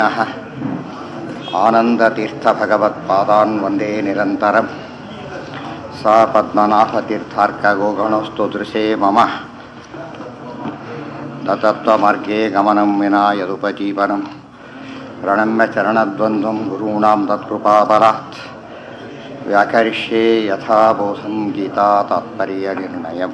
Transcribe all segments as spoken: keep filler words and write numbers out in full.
ಆನಂದತೀರ್ಥಭಗವತ್ಪಾದಾನ್ ವಂದೇ ನಿರಂತರಂ ಸಾ ಪದ್ಮನಾಭತೀರ್ಥಾರ್ಕಗೋಗಣೋಸ್ತು ದೃಶೇ ಮಮ ನ ತತ್ವಮಾರ್ಗೇ ಗಮನಂ ವಿನಾ ಯದುಪಜೀವನಂ ಪ್ರಣಮ್ಯ ಚರಣದ್ವಂದ್ವಂ ಗುರುಣಾಂ ತತ್ಕೃಪಾಬಲಾತ್ ವ್ಯಾಕರಿಷ್ಯೇ ಯಥಾಬೋಧಂ ಗೀತಾ ತಾತ್ಪರ್ಯ ನಿರ್ಣಯಂ.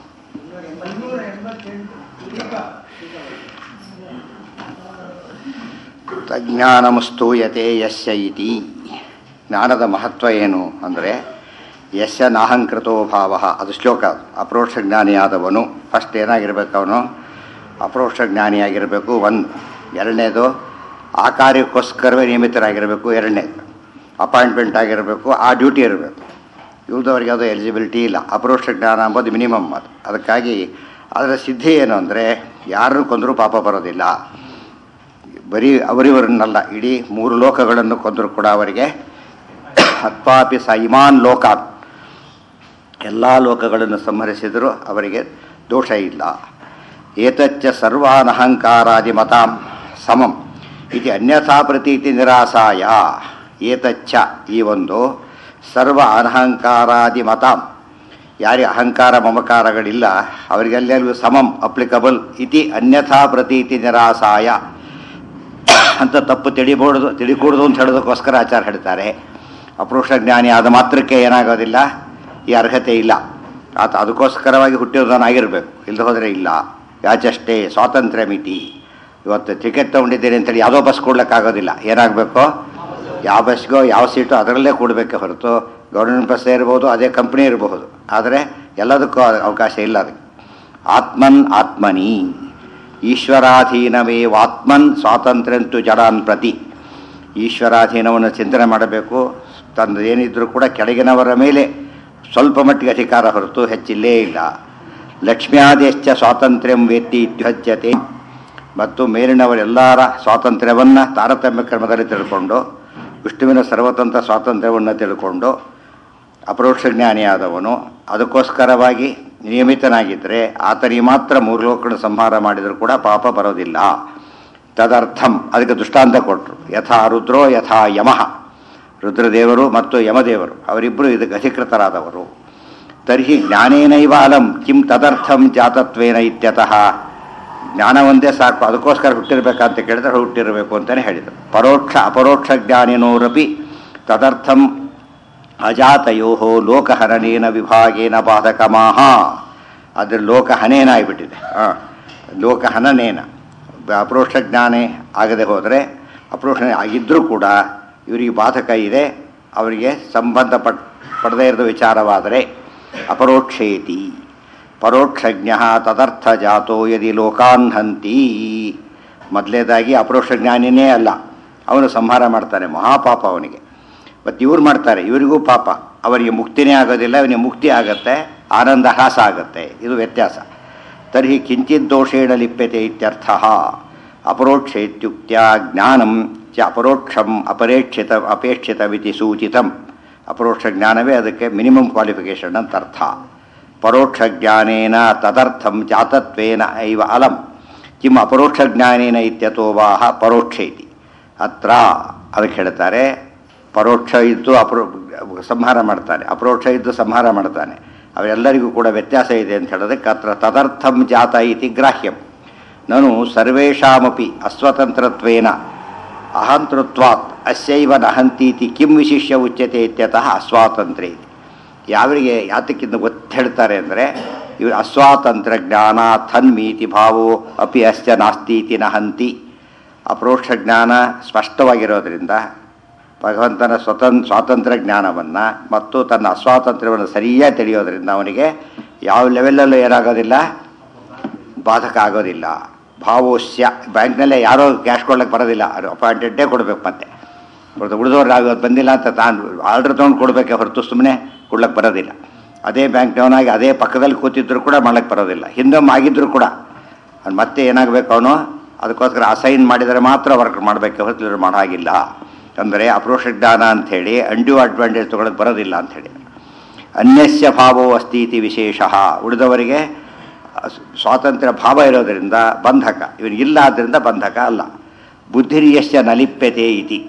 ತಜ್ಞಾನಮಸ್ತೂಯತೆ ಯಸ್ಯ ಇತಿ. ಜ್ಞಾನದ ಮಹತ್ವ ಏನು ಅಂದರೆ ಯಸ್ಯ ನಾಹಂಕೃತೋ ಭಾವ, ಅದು ಶ್ಲೋಕ. ಅಪರೋಕ್ಷ ಜ್ಞಾನಿಯಾದವನು ಫಸ್ಟ್ ಏನಾಗಿರ್ಬೇಕು, ಅವನು ಅಪರೋಕ್ಷ ಜ್ಞಾನಿಯಾಗಿರಬೇಕು ಒಂದು. ಎರಡನೇದು ಆ ಕಾರ್ಯಕ್ಕೋಸ್ಕರವೇ ನಿಯಮಿತರಾಗಿರಬೇಕು. ಎರಡನೇದು ಅಪಾಯಿಂಟ್ಮೆಂಟ್ ಆಗಿರಬೇಕು, ಆ ಡ್ಯೂಟಿ ಇರಬೇಕು. ಇವ್ದವ್ರಿಗೆ ಯಾವುದೋ ಎಲಿಜಿಬಿಲಿಟಿ ಇಲ್ಲ. ಅಪರೋಕ್ಷ ಜ್ಞಾನ ಅಂಬೋದು ಮಿನಿಮಮ್. ಅದು ಅದಕ್ಕಾಗಿ ಅದರ ಸಿದ್ಧಿ ಏನು ಅಂದರೆ ಯಾರನ್ನು ಕೊಂದರೂ ಪಾಪ ಬರೋದಿಲ್ಲ. ಬರೀ ಅವರಿವರನ್ನಲ್ಲ, ಇಡೀ ಮೂರು ಲೋಕಗಳನ್ನು ಕೊಂದರೂ ಕೂಡ ಅವರಿಗೆ ಹತ್ಪಾಪಿ ಸ ಇಮಾನ್ ಲೋಕಾನ್, ಎಲ್ಲ ಲೋಕಗಳನ್ನು ಸಂಹರಿಸಿದರೂ ಅವರಿಗೆ ದೋಷ ಇಲ್ಲ. ಏತಚ್ಚ ಸರ್ವಾನಹಂಕಾರಾದಿ ಮತಾಂ ಸಮಂ ಇದು ಅನ್ಯಥಾ ಪ್ರತೀತಿ ನಿರಾಸಾಯ. ಏತಚ್ಚ ಈ ಒಂದು ಸರ್ವ ಅನಹಂಕಾರಾದಿ ಮತಾಂ, ಯಾರಿಗೆ ಅಹಂಕಾರ ಮಮಕಾರಗಳಿಲ್ಲ ಅವರಿಗೆಲ್ಲರಿಗೂ ಸಮಂ ಅಪ್ಲಿಕಬಲ್ ಇತಿ ಅನ್ಯಥಾ ಪ್ರತೀತಿ ನಿರಾಸಾಯ ಅಂತ ತಪ್ಪು ತಿಳಿಬಾರ್ದು ತಿಳಿಕೂಡ್ದು ಅಂತ ಹೇಳೋದಕ್ಕೋಸ್ಕರ ಆಚಾರ ಹೇಳ್ತಾರೆ. ಅಪರೋಕ್ಷ ಜ್ಞಾನಿ ಆದ ಮಾತ್ರಕ್ಕೆ ಏನಾಗೋದಿಲ್ಲ, ಈ ಅರ್ಹತೆ ಇಲ್ಲ. ಆತ ಅದಕ್ಕೋಸ್ಕರವಾಗಿ ಹುಟ್ಟಿರೋದನ್ನಾಗಿರಬೇಕು, ಇಲ್ಲದೆ ಹೋದರೆ ಇಲ್ಲ. ಯಾಚಷ್ಟೇ ಸ್ವಾತಂತ್ರ್ಯ ಮಿತಿ. ಇವತ್ತು ಟಿಕೆಟ್ ತೊಗೊಂಡಿದ್ದೀರಿ ಅಂತೇಳಿ ಯಾವುದೋ ಬಸ್ ಕೊಡ್ಲಿಕ್ಕಾಗೋದಿಲ್ಲ. ಏನಾಗಬೇಕು, ಯಾವ ಬಸ್ಗೋ ಯಾವ ಸೀಟು ಅದರಲ್ಲೇ ಕೊಡಬೇಕೆ ಹೊರತು ಗೌರ್ಮೆಂಟ್ ಬಸ್ಸೇ ಇರ್ಬೋದು, ಅದೇ ಕಂಪ್ನಿ ಇರಬಹುದು. ಆದರೆ ಎಲ್ಲದಕ್ಕೂ ಅವಕಾಶ ಇಲ್ಲ. ಅದಕ್ಕೆ ಆತ್ಮನ್ ಆತ್ಮನಿ ಈಶ್ವರಾಧೀನವೇವಾತ್ಮನ್ ಸ್ವಾತಂತ್ರ್ಯಂತು ಜಡಾನ್ ಪ್ರತಿ. ಈಶ್ವರಾಧೀನವನ್ನು ಚಿಂತನೆ ಮಾಡಬೇಕು. ತನ್ನ ಏನಿದ್ರೂ ಕೂಡ ಕೆಳಗಿನವರ ಮೇಲೆ ಸ್ವಲ್ಪ ಮಟ್ಟಿಗೆ ಅಧಿಕಾರ ಹೊರತು ಹೆಚ್ಚಿಲ್ಲೇ ಇಲ್ಲ. ಲಕ್ಷ್ಮ್ಯಾದೇಶ್ಚ ಸ್ವಾತಂತ್ರ್ಯಂ ವೇತ್ತಿ ಇತ್ಯುಚ್ಯತೆ. ಮತ್ತು ಮೇಲಿನವರೆಲ್ಲರ ಸ್ವಾತಂತ್ರ್ಯವನ್ನು ತಾರತಮ್ಯ ಕ್ರಮದಲ್ಲಿ ತಿಳ್ಕೊಂಡು ವಿಷ್ಣುವಿನ ಸರ್ವತಂತ್ರ ಸ್ವಾತಂತ್ರ್ಯವನ್ನು ತಿಳ್ಕೊಂಡು ಅಪರೋಕ್ಷ ಜ್ಞಾನಿಯಾದವನು ಅದಕ್ಕೋಸ್ಕರವಾಗಿ ನಿಯಮಿತನಾಗಿದ್ದರೆ ಆತನಿಗೆ ಮಾತ್ರ ಮೂರು ಲೋಕಗಳನ್ನು ಸಂಹಾರ ಮಾಡಿದರೂ ಕೂಡ ಪಾಪ ಬರೋದಿಲ್ಲ. ತದರ್ಥಂ ಅದಕ್ಕೆ ದೃಷ್ಟಾಂತ ಕೊಟ್ಟರು. ಯಥಾ ರುದ್ರೋ ಯಥಾ ಯಮಃ, ರುದ್ರದೇವರು ಮತ್ತು ಯಮದೇವರು ಅವರಿಬ್ಬರು ಇದಕ್ಕೆ ಅಧಿಕೃತರಾದವರು. ತರ್ಹಿ ಜ್ಞಾನೇನೈವ ಅಲಂ ಕಿಂ ತದರ್ಥಂ ಜಾತತ್ವೇನ ಇತ್ಯತಃ. ಜ್ಞಾನ ಒಂದೇ ಸಾಕು, ಅದಕ್ಕೋಸ್ಕರ ಹುಟ್ಟಿರ್ಬೇಕಂತ ಕೇಳಿದ್ರೆ ಹುಟ್ಟಿರಬೇಕು ಅಂತಲೇ ಹೇಳಿದರು. ಪರೋಕ್ಷ ಅಪರೋಕ್ಷ ಜ್ಞಾನಿನೋರಪಿ ತದರ್ಥಂ ಅಜಾತಯೋ ಲೋಕಹನನೇನ ವಿಭಾಗೇನ ಬಾಧಕಮಾಹ. ಅದ್ರ ಲೋಕಹನೇನಾಗಿಬಿಟ್ಟಿದೆ. ಹಾಂ, ಲೋಕಹನನೇನ ಅಪರೋಕ್ಷ ಜ್ಞಾನೇ ಆಗದೆ ಹೋದರೆ, ಅಪರೋಕ್ಷ ಆಗಿದ್ದರೂ ಕೂಡ ಇವರಿಗೆ ಬಾಧಕ ಇದೆ, ಅವರಿಗೆ ಸಂಬಂಧಪಟ್ಟ ಪಡದೇ ಇರೋದು ವಿಚಾರವಾದರೆ ಅಪರೋಕ್ಷೇತಿ. ಪರೋಕ್ಷಜ್ಞ ತದರ್ಥ ಜಾತೋ ಯದಿ ಲೋಕಾನ್ ಹಂತಿ. ಮೊದಲೇದಾಗಿ ಅಪರೋಕ್ಷ ಜ್ಞಾನಿನೇ ಅಲ್ಲ, ಅವನು ಸಂಹಾರ ಮಾಡ್ತಾನೆ, ಮಹಾಪಾಪ ಅವನಿಗೆ. ಮತ್ತು ಇವ್ರು ಮಾಡ್ತಾರೆ, ಇವರಿಗೂ ಪಾಪ. ಅವರಿಗೆ ಮುಕ್ತಿನೇ ಆಗೋದಿಲ್ಲ, ಇವನಿಗೆ ಮುಕ್ತಿ ಆಗತ್ತೆ, ಆನಂದ ಹ್ರಾಸ ಆಗತ್ತೆ. ಇದು ವ್ಯತ್ಯಾಸ. ತರ್ಹಿ ಕಿಂಚಿತ್ ದೋಷೇಣ ಲಿಪ್ಯತೆ ಇತ್ಯರ್ಥ. ಅಪರೋಕ್ಷ ಇತ್ಯುಕ್ತ್ಯ ಜ್ಞಾನಂ ಚ ಅಪರೋಕ್ಷಂ ಅಪರೇಕ್ಷಿತ ಅಪೇಕ್ಷಿತವಿತಿ ಸೂಚಿತಂ. ಅಪರೋಕ್ಷ ಜ್ಞಾನವೇ ಅದಕ್ಕೆ ಮಿನಿಮಮ್ ಕ್ವಾಲಿಫಿಕೇಷನ್ ಅಂತ ಅರ್ಥ. ಪರೋಕ್ಷ ಜ್ಞಾನೇನ ತದರ್ಥಂ ಜಾತತ್ವೇನ ಐವ ಅಲಂ ಕಿಂ ಅಪರೋಕ್ಷ ಜ್ಞಾನೇನ ಇತ್ಯತೋ ವಾಹ ಪರೋಕ್ಷ ಇತಿ. ಅತ್ರ ಅದಕ್ಕೆ ಹೇಳ್ತಾರೆ, ಪರೋಕ್ಷ ಇದ್ದು ಅಪರೋ ಸಂಹಾರ ಮಾಡ್ತಾನೆ, ಅಪರೋಕ್ಷ ಇದ್ದು ಸಂಹಾರ ಮಾಡ್ತಾನೆ, ಅವೆಲ್ಲರಿಗೂ ಕೂಡ ವ್ಯತ್ಯಾಸ ಇದೆ ಅಂತ ಹೇಳೋದಕ್ಕೆ ಅತ್ರ ತದರ್ಥಂ ಜಾತ ಇತಿ ಗ್ರಾಹ್ಯಂ. ನಾನು ಸರ್ವೇಷಾಮಪಿ ಅಸ್ವತಂತ್ರತ್ವೇನ ಅಹಂತೃತ್ವಾತ್ ಅಸ್ಯೈವ ನಹಂತೀತಿ ಕಿಂ ವಿಶಿಷ್ಯ ಉಚ್ಯತೆ ಇತ್ಯತಃ ಅಸ್ವಾತಂತ್ರ್ಯ ಇತಿ. ಯಾವರಿಗೆ ಯಾತಕ್ಕಿಂತ ಗೊತ್ತು ಹೇಳ್ತಾರೆ ಅಂದರೆ, ಇವರು ಅಸ್ವಾತಂತ್ರ್ಯ ಜ್ಞಾನ ಥನ್ಮೀತಿ ಭಾವೋ ಅಪಿ ಅಸ್ಯ ನಾಸ್ತೀತಿ ನಹಂತಿ. ಅಪರೋಕ್ಷ ಜ್ಞಾನ ಸ್ಪಷ್ಟವಾಗಿರೋದ್ರಿಂದ ಭಗವಂತನ ಸ್ವತಂತ್ರ ಸ್ವಾತಂತ್ರ್ಯ ಜ್ಞಾನವನ್ನು ಮತ್ತು ತನ್ನ ಅಸ್ವಾತಂತ್ರ್ಯವನ್ನು ಸರಿಯಾಗಿ ತಿಳಿಯೋದ್ರಿಂದ ಅವನಿಗೆ ಯಾವ ಲೆವೆಲಲ್ಲೂ ಏನಾಗೋದಿಲ್ಲ, ಬಾಧಕ ಆಗೋದಿಲ್ಲ. ಭಾವೋಶ್ಯ ಬ್ಯಾಂಕ್ನಲ್ಲೇ ಯಾರೋ ಕ್ಯಾಶ್ ಕೊಡ್ಲಿಕ್ಕೆ ಬರೋದಿಲ್ಲ, ಅದು ಅಪಾಯಿಂಟೆಡ್ಡೇ ಕೊಡಬೇಕು. ಮತ್ತೆ ಉಳಿದವ್ರು ಆಗೋದು ಬಂದಿಲ್ಲ ಅಂತ ತಾನು ಆರ್ಡ್ರ್ ತೊಗೊಂಡು ಕೊಡಬೇಕೆ ಹೊರತು ಸುಮ್ಮನೆ ಕೊಡ್ಲಿಕ್ಕೆ ಬರೋದಿಲ್ಲ. ಅದೇ ಬ್ಯಾಂಕ್ನವನಾಗಿ ಅದೇ ಪಕ್ಕದಲ್ಲಿ ಕೂತಿದ್ರು ಕೂಡ ಮಾಡ್ಲಿಕ್ಕೆ ಬರೋದಿಲ್ಲ. ಹಿಂದೊಮ್ಮೆ ಆಗಿದ್ದರೂ ಕೂಡ ಅವ್ನು ಮತ್ತೆ ಏನಾಗಬೇಕು, ಅವನು ಅದಕ್ಕೋಸ್ಕರ ಅಸೈನ್ ಮಾಡಿದರೆ ಮಾತ್ರ ವರ್ಕ್ ಮಾಡಬೇಕೆ ಹೊರತು ಮಾಡೋ ಹಾಗಿಲ್ಲ. ಅಂದರೆ ಅಪರೋಕ್ಷ ಜ್ಞಾನ ಅಂಥೇಳಿ ಅಂಡ್ಯೂ ಅಡ್ವಾಂಟೇಜ್ ತೊಗೊಳಕ್ಕೆ ಬರೋದಿಲ್ಲ ಅಂಥೇಳಿ. ಅನ್ಯಸ್ಯ ಭಾವೋ ಅಸ್ತಿ ಇತಿ ವಿಶೇಷ. ಉಳಿದವರಿಗೆ ಸ್ವಾತಂತ್ರ್ಯ ಭಾವ ಇರೋದರಿಂದ ಬಂಧಕ, ಇವನಿಗಿಲ್ಲ ಆದ್ದರಿಂದ ಬಂಧಕ ಅಲ್ಲ. ಬುದ್ಧಿರ್ಯಶ್ಚ ನ ಲಿಪ್ಯತೆ ಇತಿ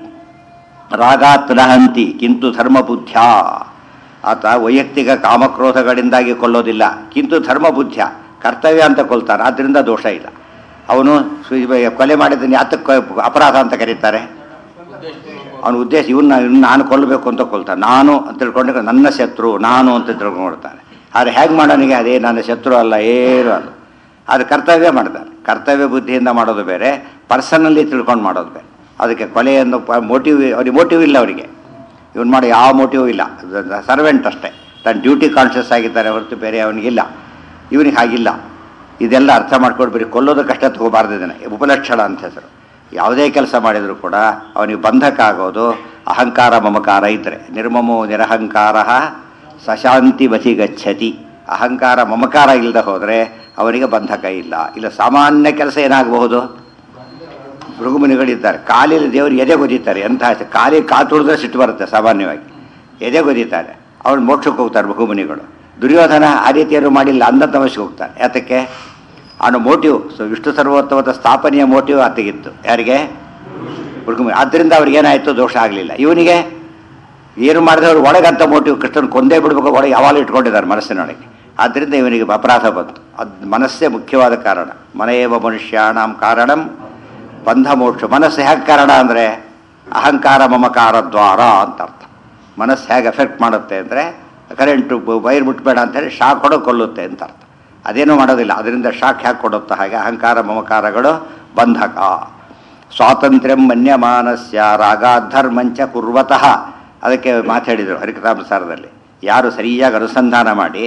ರಾಗಾತ್ ನಹಂತಿ ಕಿಂತು ಧರ್ಮಬುದ್ಧ್ಯ. ಆತ ವೈಯಕ್ತಿಕ ಕಾಮಕ್ರೋಧಗಳಿಂದಾಗಿ ಕೊಲ್ಲೋದಿಲ್ಲ, ಕಿಂತು ಧರ್ಮಬುದ್ಧ್ಯ ಕರ್ತವ್ಯ ಅಂತ ಕೊಲ್ತಾನೆ, ಆದ್ದರಿಂದ ದೋಷ ಇಲ್ಲ. ಅವನು ಕೊಲೆ ಮಾಡಿದ್ದನ್ನು ಯಾತಕ್ಕೆ ಅಪರಾಧ ಅಂತ ಕರೀತಾರೆ? ಅವನ ಉದ್ದೇಶ ಇವನ್ನ ಇನ್ನು ನಾನು ಕೊಲ್ಲಬೇಕು ಅಂತ ಕೊಲ್ತಾನೆ. ನಾನು ಅಂತ ತಿಳ್ಕೊಂಡ್ರೆ ನನ್ನ ಶತ್ರು ನಾನು ಅಂತ ತಿಳ್ಕೊಂಡ್ಬಿಡ್ತಾನೆ. ಆದರೆ ಹೇಗೆ ಮಾಡೋನಿಗೆ ಅದೇ ನನ್ನ ಶತ್ರು ಅಲ್ಲ, ಏನು ಅಲ್ಲ. ಅದು ಕರ್ತವ್ಯ ಮಾಡ್ತಾನೆ. ಕರ್ತವ್ಯ ಬುದ್ಧಿಯಿಂದ ಮಾಡೋದು ಬೇರೆ, ಪರ್ಸನಲ್ಲಿ ತಿಳ್ಕೊಂಡು ಮಾಡೋದು ಬೇರೆ. ಅದಕ್ಕೆ ಕೊಲೆಯನ್ನು ಮೋಟಿವ್, ಅವ್ರಿಗೆ ಮೋಟಿವ್ ಇಲ್ಲ. ಅವರಿಗೆ ಇವನು ಮಾಡೋ ಯಾವ ಮೋಟಿವ್ ಇಲ್ಲ, ಸರ್ವೆಂಟ್ ಅಷ್ಟೇ, ತನ್ನ ಡ್ಯೂಟಿ ಕಾನ್ಷಿಯಸ್ ಆಗಿದ್ದಾರೆ ಹೊರತು ಬೇರೆ ಅವನಿಗಿಲ್ಲ. ಇವನಿಗೆ ಹಾಗಿಲ್ಲ. ಇದೆಲ್ಲ ಅರ್ಥ ಮಾಡ್ಕೊಂಡು ಬರೀ ಕೊಲ್ಲೋದಕ್ಕಷ್ಟೇ ತಗೋಬಾರ್ದು. ಇದನ್ನು ಉಪಲಕ್ಷಣ ಅಂತ ಹೆಸರು. ಯಾವುದೇ ಕೆಲಸ ಮಾಡಿದರೂ ಕೂಡ ಅವನಿಗೆ ಬಂಧಕ ಆಗೋದು ಅಹಂಕಾರ ಮಮಕಾರ ಇದ್ದರೆ. ನಿರ್ಮಮೋ ನಿರಹಂಕಾರ ಸಶಾಂತಿ ಮತಿ ಗಚ್ಚತಿ. ಅಹಂಕಾರ ಮಮಕಾರ ಇಲ್ಲದೆ ಹೋದರೆ ಅವನಿಗೆ ಬಂಧಕ ಇಲ್ಲ. ಇಲ್ಲ ಸಾಮಾನ್ಯ ಕೆಲಸ ಏನಾಗಬಹುದು? ಭೃಗುಮುನಿಗಳಿದ್ದಾರೆ, ಕಾಲಿನ ದೇವರು ಎದೆ ಗೊದಿತಾರೆ. ಎಂಥ ಕಾಲಿ ಕಾಲು ತುಳಿದ್ರೆ ಸಿಟ್ಟು ಬರುತ್ತೆ ಸಾಮಾನ್ಯವಾಗಿ. ಎದೆ ಗೊದಿತಾರೆ, ಅವ್ರು ಮೋಕ್ಷಕ್ಕೆ ಹೋಗ್ತಾರೆ ಭೃಗುಮುನಿಗಳು. ದುರ್ಯೋಧನ ಆ ರೀತಿಯನ್ನು ಮಾಡಿಲ್ಲ, ಅಂಧ ತಮಸ್ಸಿಗೆ ಹೋಗ್ತಾರೆ. ಯಾತಕ್ಕೆ? ಅವನು ಮೋಟಿವ್, ಸೊ ವಿಷ್ಣು ಸರ್ವೋತ್ತಮದ ಸ್ಥಾಪನೆಯ ಮೋಟಿವ್ ಆತಗಿತ್ತು. ಯಾರಿಗೆ? ಭೃಗುಮುನಿ. ಆದ್ದರಿಂದ ಅವ್ರಿಗೇನಾಯಿತು? ದೋಷ ಆಗಲಿಲ್ಲ. ಇವನಿಗೆ ಏನು ಮಾಡಿದವರು ಒಳಗಂತ ಮೋಟಿವ್, ಕೃಷ್ಣನ ಕೊಂದೇ ಬಿಡಬೇಕು ಒಳಗೆ ಯಾವಾಗಲೂ ಇಟ್ಕೊಂಡಿದ್ದಾರೆ ಮನಸ್ಸಿನೊಳಗೆ. ಆದ್ದರಿಂದ ಇವನಿಗೆ ಅಪರಾಧ ಬಂತು. ಅದು ಮನಸ್ಸೇ ಮುಖ್ಯವಾದ ಕಾರಣ. ಮನೆಯವ ಮನುಷ್ಯಾಣಂ ಕಾರಣಂ ಬಂಧ ಮೋಕ್ಷ. ಮನಸ್ಸು ಹೇಗೆ ಕಾರಣ ಅಂದರೆ ಅಹಂಕಾರ ಮಮಕಾರ ದ್ವಾರ ಅಂತ ಅರ್ಥ. ಮನಸ್ಸು ಹೇಗೆ ಎಫೆಕ್ಟ್ ಮಾಡುತ್ತೆ ಅಂದರೆ ಕರೆಂಟು ವೈರ್ ಮುಟ್ಬೇಡ ಅಂತೇಳಿ ಶಾಕ್ ಕೊಡೋ ಕೊಲ್ಲುತ್ತೆ ಅಂತ ಅರ್ಥ. ಅದೇನೂ ಮಾಡೋದಿಲ್ಲ, ಅದರಿಂದ ಶಾಕ್ ಹೇಗೆ ಕೊಡುತ್ತೆ ಹಾಗೆ ಅಹಂಕಾರ ಮಮಕಾರಗಳು ಬಂಧಕ. ಸ್ವಾತಂತ್ರ್ಯಂ ಮನ್ಯಮಾನಸ್ಯ ರಾಗಾಧರ್ಮಂಚ ಕುರ್ವತಃ. ಅದಕ್ಕೆ ಮಾತಾಡಿದರು ಹರಿಕಥಾಮಸಾರದಲ್ಲಿ. ಯಾರು ಸರಿಯಾಗಿ ಅನುಸಂಧಾನ ಮಾಡಿ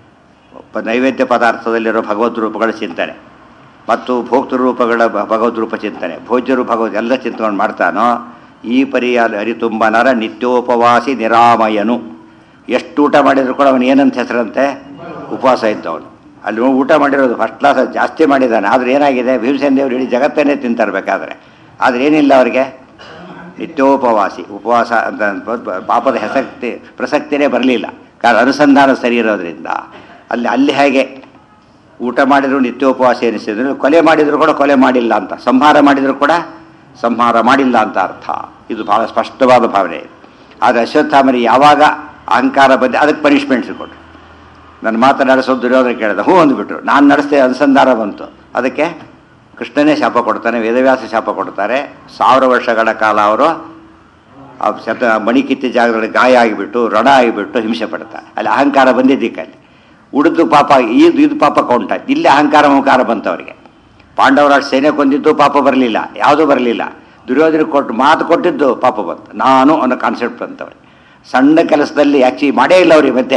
ನೈವೇದ್ಯ ಪದಾರ್ಥದಲ್ಲಿರೋ ಭಗವದ್ ರೂಪಗಳ ಚಿಂತನೆ ಮತ್ತು ಭೋಕ್ತೃ ರೂಪಗಳ ಭಗವದ್ ರೂಪ ಚಿಂತನೆ, ಭೋಜ್ಯರು ಭಗವದ್ ಎಲ್ಲ ಚಿಂತನೆ ಮಾಡ್ತಾನೋ ಈ ಪರಿಯ ಹರಿತುಂಬ ನರ ನಿತ್ಯೋಪವಾಸಿ ನಿರಾಮಯನು. ಎಷ್ಟು ಊಟ ಮಾಡಿದ್ರು ಕೂಡ ಅವನು ಏನಂತ ಹೆಸರಂತೆ? ಉಪವಾಸ ಇದ್ದವನು. ಅಲ್ಲಿ ಊಟ ಮಾಡಿರೋದು ಫಸ್ಟ್ ಕ್ಲಾಸ್ ಜಾಸ್ತಿ ಮಾಡಿದ್ದಾನೆ. ಆದರೆ ಏನಾಗಿದೆ? ಭೀಮಸೇನ ದೇವರು ಇಡೀ ಜಗತ್ತನ್ನೇ ತಿಂತರಬೇಕಾದ್ರೆ. ಆದರೆ ಏನಿಲ್ಲ ಅವರಿಗೆ? ನಿತ್ಯೋಪವಾಸಿ. ಉಪವಾಸ ಅಂತ ಪಾಪದ ಹೆಸಕ್ತಿ ಪ್ರಸಕ್ತಿನೇ ಬರಲಿಲ್ಲ. ಕಾರಣ ಅನುಸಂಧಾನ ಸರಿ ಇರೋದ್ರಿಂದ. ಅಲ್ಲಿ ಅಲ್ಲಿ ಹೇಗೆ ಊಟ ಮಾಡಿದ್ರು ನಿತ್ಯೋಪವಾಸ ಎನಿಸಿದ್ರು, ಕೊಲೆ ಮಾಡಿದ್ರು ಕೂಡ ಕೊಲೆ ಮಾಡಿಲ್ಲ ಅಂತ, ಸಂಹಾರ ಮಾಡಿದ್ರು ಕೂಡ ಸಂಹಾರ ಮಾಡಿಲ್ಲ ಅಂತ ಅರ್ಥ. ಇದು ಬಹಳ ಸ್ಪಷ್ಟವಾದ ಭಾವನೆ ಇದೆ. ಆದರೆ ಅಶ್ವತ್ಥಾಮರಿ ಯಾವಾಗ ಅಹಂಕಾರ ಬಂದು ಅದಕ್ಕೆ ಪನಿಷ್ಮೆಂಟ್ ಕೊಟ್ಟರು. ನನ್ನ ಮಾತು ನಡೆಸೋದು ದುರ್ಯೋಧನ ಕೇಳಿದ, ಹ್ಞೂ ಅಂದ್ಬಿಟ್ರು. ನಾನು ನಡೆಸ್ತೇ ಅನುಸಂಧಾನ ಬಂತು. ಅದಕ್ಕೆ ಕೃಷ್ಣನೇ ಶಾಪ ಕೊಡ್ತಾನೆ, ವೇದವ್ಯಾಸ ಶಾಪ ಕೊಡ್ತಾರೆ. ಸಾವಿರ ವರ್ಷಗಳ ಕಾಲ ಅವರು ಆ ಶತ ಮಣಿ ಕಿತ್ತಿ ಜಾಗದಲ್ಲಿ ಗಾಯ ಆಗಿಬಿಟ್ಟು ರಣ ಆಗಿಬಿಟ್ಟು ಹಿಂಸೆ ಪಡ್ತಾರೆ. ಅಲ್ಲಿ ಅಹಂಕಾರ ಬಂದಿದ್ದಕ್ಕಲ್ಲಿ ಉಳಿದು ಪಾಪ ಇದು ಇದು ಪಾಪ ಕೌಂಟ. ಇಲ್ಲಿ ಅಹಂಕಾರ ಮಮಕಾರ ಬಂತು ಅವರಿಗೆ. ಪಾಂಡವರ ಸೇನೆ ಕೊಂದಿದ್ದು ಪಾಪ ಬರಲಿಲ್ಲ, ಯಾವುದೂ ಬರಲಿಲ್ಲ. ದುರ್ಯೋಧನ ಕೊಟ್ಟು ಮಾತು ಕೊಟ್ಟಿದ್ದು ಪಾಪ ಬಂತು. ನಾನು ಅನ್ನೋ ಕಾನ್ಸೆಪ್ಟ್ ಬಂತವ್ರಿಗೆ. ಸಣ್ಣ ಕೆಲಸದಲ್ಲಿ ಆ್ಯಕ್ಚುಲಿ ಮಾಡೇ ಇಲ್ಲ ಅವ್ರಿಗೆ. ಮತ್ತೆ